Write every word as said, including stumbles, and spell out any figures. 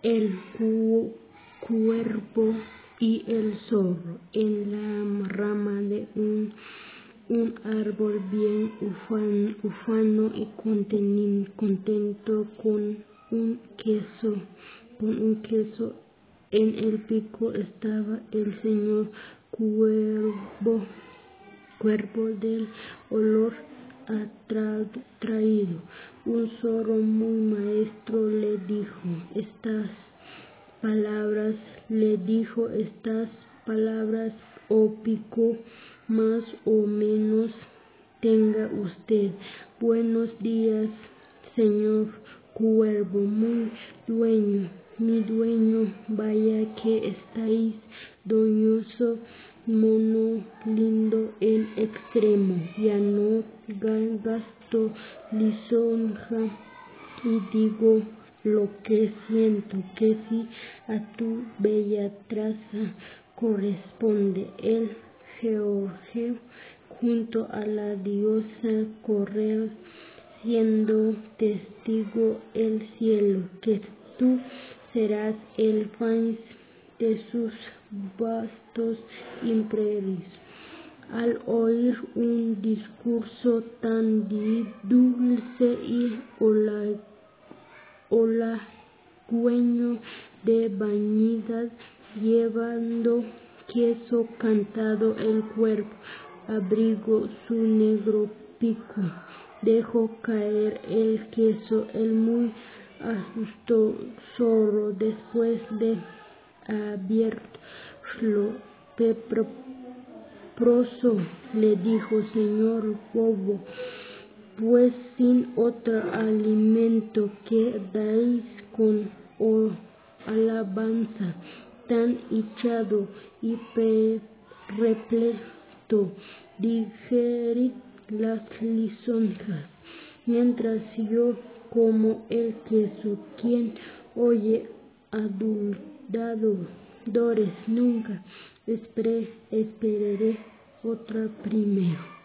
el cu cuervo y el zorro en la rama de un, un árbol bien ufano, ufano y conten, contento con un queso, con un queso en el pico estaba el señor Cuervo, cuervo del olor atraído. Un zorro muy maestro le dijo estas palabras, le dijo estas palabras, o pico más o menos tenga usted. Buenos días, señor Cuervo, muy dueño, mi dueño, vaya que estáis doñoso, mono lindo en extremo, ya no gasto lisonja y digo lo que siento, que si a tu bella traza corresponde el Georgio junto a la diosa correr, siendo testigo el cielo, que tú serás el fin de sus vastos imperios. Al oír un discurso tan dulce y halagüeño de vanidad, llevando queso cantado, el cuervo abrigó su negro pico, dejó caer el queso, el muy asustado zorro, después de abrirlo, peproso, le dijo: señor bobo, pues sin otro alimento que dais con alabanza, tan hinchado y repleto, digerid las lisonjas, mientras yo como el queso. Quien oye adultadores nunca esperé, esperaré otra primero.